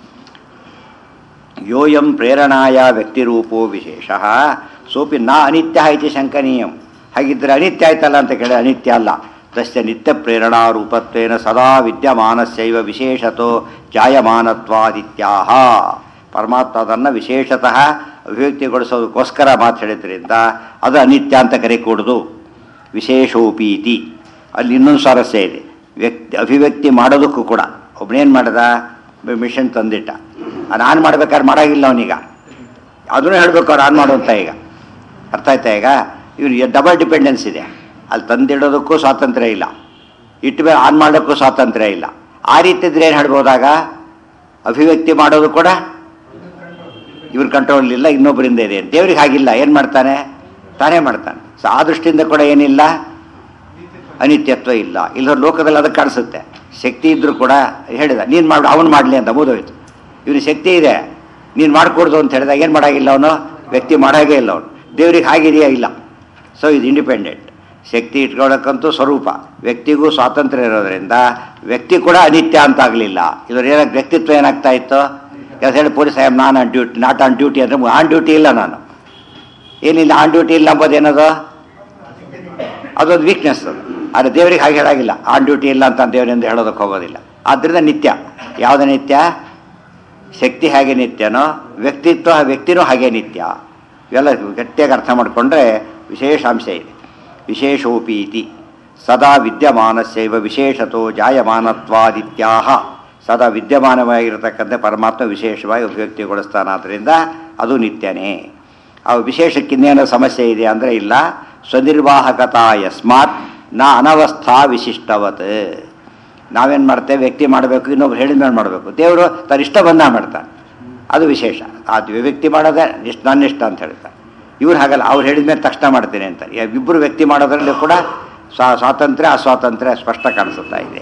ಯೋಯಂ ಪ್ರೇರಣಾಯ ವ್ಯಕ್ತಿರೂಪೋ ವಿಶೇಷ ಸೋಪಿ ನಾ ಅನಿತ್ಯ ಇತಿ ಶಂಕನೀಯಂ. ಹಾಗಿದ್ದರೆ ಅನಿತ್ಯ ಆಯ್ತಲ್ಲ ಅಂತ ಕೇಳಿ, ಅನಿತ್ಯ ಅಲ್ಲ. ತಸ್ಯ ನಿತ್ಯ ಪ್ರೇರಣಾ ರೂಪತ್ವೇನ ಸದಾ ವಿದ್ಯಮಾನಸ್ಯೈವ ವಿಶೇಷತೋ ಜಾಯಮಾನತ್ವಾದಿತ್ಯಾಹ. ಪರಮಾತ್ಮ ಅದನ್ನು ವಿಶೇಷತಃ ಅಭಿವ್ಯಕ್ತಿಗೊಳಿಸೋದಕ್ಕೋಸ್ಕರ ಮಾತು ಹೇಳಿದ್ರಿಂದ ಅದು ಅನಿತ್ಯ ಅಂತ ಕರೆಕೂಡುದು. ವಿಶೇಷೋಪೀತಿ ಅಲ್ಲಿ ಇನ್ನೊಂದು ಸ್ವಾರಸ್ಯ ಇದೆ. ವ್ಯಕ್ತಿ ಅಭಿವ್ಯಕ್ತಿ ಮಾಡೋದಕ್ಕೂ ಕೂಡ ಒಬ್ಬನೇನು ಮಾಡ್ದ, ಮಿಷನ್ ತಂದಿಟ್ಟ, ಅದು ಆನ್ ಮಾಡ್ಬೇಕಾದ್ರೆ ಮಾಡೋಂಗಿಲ್ಲ ಅವನೀಗ. ಅದನ್ನು ಹೇಳಬೇಕು ಅವ್ರು ಆನ್ ಮಾಡುವಂತ. ಈಗ ಅರ್ಥ ಆಯ್ತಾ? ಈಗ ಇವ್ರು ಡಬಲ್ ಡಿಪೆಂಡೆನ್ಸ್ ಇದೆ. ಅಲ್ಲಿ ತಂದಿಡೋದಕ್ಕೂ ಸ್ವಾತಂತ್ರ್ಯ ಇಲ್ಲ, ಇಟ್ಟು ಮೇಲೆ ಆನ್ ಮಾಡೋಕ್ಕೂ ಸ್ವಾತಂತ್ರ್ಯ ಇಲ್ಲ. ಆ ರೀತಿ ಇದ್ರೆ ಏನು ಹೇಳ್ಬೋದಾಗ, ಅಭಿವ್ಯಕ್ತಿ ಮಾಡೋದು ಕೂಡ ಇವ್ರ ಕಂಟ್ರೋಲ್ ಇಲ್ಲ, ಇನ್ನೊಬ್ಬರಿಂದ ಇದೆ. ದೇವ್ರಿಗೆ ಹಾಗಿಲ್ಲ, ಏನು ಮಾಡ್ತಾನೆ, ತಾನೇ ಮಾಡ್ತಾನೆ. ಸೊ ಆ ದೃಷ್ಟಿಯಿಂದ ಕೂಡ ಏನಿಲ್ಲ, ಅನಿತ್ಯತ್ವ ಇಲ್ಲ. ಇಲ್ಲ ಲೋಕದಲ್ಲಿ ಅದಕ್ಕೆ ಕಾಣಿಸುತ್ತೆ. ಶಕ್ತಿ ಇದ್ದರೂ ಕೂಡ ಹೇಳಿದ, ನೀನು ಮಾಡಿ ಅವನು ಮಾಡಲಿ ಅಂತ ಮುಗಿದೋಯ್ತು. ಇವನು ಶಕ್ತಿ ಇದೆ, ನೀನು ಮಾಡಿಕೊಡ್ದು ಅಂತ ಹೇಳಿದಾಗ ಏನು ಮಾಡೋಂಗಿಲ್ಲ ಅವನು, ವ್ಯಕ್ತಿ ಮಾಡೋಂಗೇ ಇಲ್ಲ ಅವನು. ದೇವ್ರಿಗೆ ಹಾಗಿದೆಯಾ? ಇಲ್ಲ. ಸೊ ಇದು ಇಂಡಿಪೆಂಡೆಂಟ್. ಶಕ್ತಿ ಇಟ್ಕೊಳ್ಳೋಕ್ಕಂತೂ ಸ್ವರೂಪ, ವ್ಯಕ್ತಿಗೂ ಸ್ವಾತಂತ್ರ್ಯ ಇರೋದರಿಂದ ವ್ಯಕ್ತಿ ಕೂಡ ಅನಿತ್ಯ ಅಂತ ಆಗಲಿಲ್ಲ. ಇದ್ರ ಏನಾಗ ವ್ಯಕ್ತಿತ್ವ ಏನಾಗ್ತಾ ಇತ್ತು, ಕೆಲಸ ಹೇಳಿ police I am non on duty, not on duty ಅಂದರೆ ಆನ್ ಡ್ಯೂಟಿ ಇಲ್ಲ ನಾನು, ಏನಿಲ್ಲ ಆನ್ ಡ್ಯೂಟಿ ಇಲ್ಲ ಅಂಬೋದೇನದು ಅದೊಂದು ವೀಕ್ನೆಸ್ ಅದು. ಆದರೆ ದೇವರಿಗೆ ಹಾಗೆ ಹೇಳಾಗಿಲ್ಲ, ಆನ್ ಡ್ಯೂಟಿ ಇಲ್ಲ ಅಂತ ದೇವರಿಂದ ಹೇಳೋದಕ್ಕೆ ಹೋಗೋದಿಲ್ಲ. ಆದ್ದರಿಂದ ನಿತ್ಯ. ಯಾವುದು ನಿತ್ಯ? ಶಕ್ತಿ ಹಾಗೆ ನಿತ್ಯನೋ, ವ್ಯಕ್ತಿತ್ವ ವ್ಯಕ್ತಿನೂ ಹಾಗೆ ನಿತ್ಯ. ಇವೆಲ್ಲ ಗಟ್ಟಿಯಾಗಿ ಅರ್ಥ ಮಾಡಿಕೊಂಡ್ರೆ ವಿಶೇಷಾಂಶ ಇದೆ. ವಿಶೇಷೋಪೀತಿ ಸದಾ ವಿದ್ಯಮಾನಸ್ಯೈವ ವಿಶೇಷತೋ ಜಾಯಮಾನತ್ವಾದಿತ್ಯಾಹ. ಸದಾ ವಿದ್ಯಮಾನವಾಗಿರತಕ್ಕಂಥ ಪರಮಾತ್ಮ ವಿಶೇಷವಾಗಿ ಅಭಿವ್ಯಕ್ತಿಗೊಳಿಸ್ತಾನಾದ್ರಿಂದ ಅದು ನಿತ್ಯನೇ. ಆ ವಿಶೇಷಕ್ಕಿನ್ನೇನೋ ಸಮಸ್ಯೆ ಇದೆ ಅಂದರೆ ಇಲ್ಲ. ಸ್ವನಿರ್ವಾಹಕತಾ ಯಸ್ಮಾತ್ ನ ಅನವಸ್ಥಾ ವಿಶಿಷ್ಟವತ್. ನಾವೇನು ಮಾಡ್ತೇವೆ, ವ್ಯಕ್ತಿ ಮಾಡಬೇಕು, ಇನ್ನೊಬ್ರು ಹೇಳಿದ ಮೇಲೆ ಮಾಡಬೇಕು. ದೇವರು ತನ್ನ ಇಷ್ಟ ಬಂದ ಮಾಡ್ತಾನೆ, ಅದು ವಿಶೇಷ. ಅದು ವ್ಯಕ್ತಿ ಮಾಡೋದೇ ಇಷ್ಟ, ನನ್ನ ಇಷ್ಟ ಅಂತ ಹೇಳ್ತಾರೆ. ಇವ್ರು ಹಾಗಲ್ಲ, ಅವ್ರು ಹೇಳಿದ ಮೇಲೆ ತಕ್ಷಣ ಮಾಡ್ತೇನೆ ಅಂತಾರೆ. ಇಬ್ಬರು ವ್ಯಕ್ತಿ ಮಾಡೋದ್ರಲ್ಲಿ ಕೂಡ ಸ್ವಾ ಸ್ವಾತಂತ್ರ್ಯ ಅಸ್ವಾತಂತ್ರ್ಯ ಸ್ಪಷ್ಟ ಕಾಣಿಸುತ್ತಾ ಇದೆ.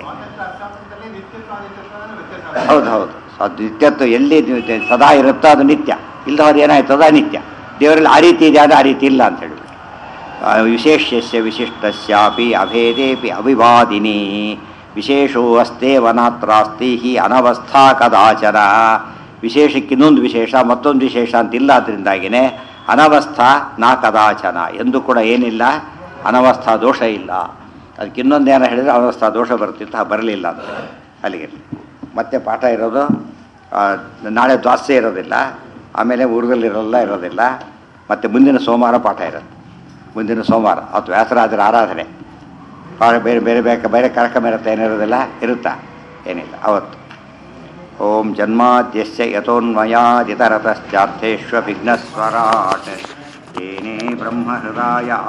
ಹೌದು ಹೌದು, ಅದು ನಿತ್ಯತ್ವ ಎಲ್ಲಿ ಸದಾ ಇರುತ್ತೋ ಅದು ನಿತ್ಯ, ಇಲ್ಲದವ್ರು ಏನಾಯ್ತದ ಅನಿತ್ಯ. ದೇವರಲ್ಲಿ ಆ ರೀತಿ ಇದೆ, ಅದು ಆ ರೀತಿ ಇಲ್ಲ ಅಂತ ಹೇಳಿಬಿಟ್ಟು. ವಿಶೇಷ್ಯಸ್ಯ ವಿಶಿಷ್ಟಸ್ಯಾಪಿ ಅಭೇದೇಪಿ ಅವಿವಾದಿನಿ ವಿಶೇಷೋ ಅಸ್ತೆ ವನಾತ್ರಾಸ್ತಿ ಹಿ ಅನವಸ್ಥಾ ಕದಾಚನ. ವಿಶೇಷಕ್ಕೆ ಇನ್ನೊಂದು ವಿಶೇಷ ಮತ್ತೊಂದು ವಿಶೇಷ ಅಂತಿಲ್ಲ. ಅದರಿಂದಾಗಿಯೇ ಅನವಸ್ಥಾ ನಾ ಕದಾಚನ ಎಂದು ಕೂಡ ಏನಿಲ್ಲ, ಅನವಸ್ಥಾ ದೋಷ ಇಲ್ಲ. ಅದಕ್ಕೆ ಇನ್ನೊಂದೇನೋ ಹೇಳಿದರೆ ಅನವಸ್ಥಾ ದೋಷ ಬರ್ತಿತ್ತು, ಬರಲಿಲ್ಲ ಅಂತ. ಅಲ್ಲಿಗೆ ಮತ್ತೆ ಪಾಠ ಇರೋದು ನಾಳೆ ದ್ವಾಸೆ ಇರೋದಿಲ್ಲ, ಆಮೇಲೆ ಊರುಗಲ್ಲಿರೋಲ್ಲ ಇರೋದಿಲ್ಲ. ಮತ್ತು ಮುಂದಿನ ಸೋಮವಾರ ಪಾಠ ಇರುತ್ತೆ. ಮುಂದಿನ ಸೋಮವಾರ ಅವತ್ತು ವ್ಯಾಸರಾಜರ ಆರಾಧನೆ, ಬೇರೆ ಬೇರೆ ಬೇರೆ ಬೇರೆ ಕಾರ್ಯಕ್ರಮ ಇರುತ್ತೆ. ಏನಿರೋದಿಲ್ಲ, ಇರುತ್ತಾ? ಏನಿಲ್ಲ ಅವತ್ತು. ಓಂ ಜನ್ಮಾದ್ಯಸ್ಯ ಯತೋನ್ಮಯಾದಿತರತಶ್ಚಾರ್ಥೇಷ್ವ ವಿಘ್ನಸ್ವರಾಟ್ ತೇನೇ ಬ್ರಹ್ಮಹೃದಾಯ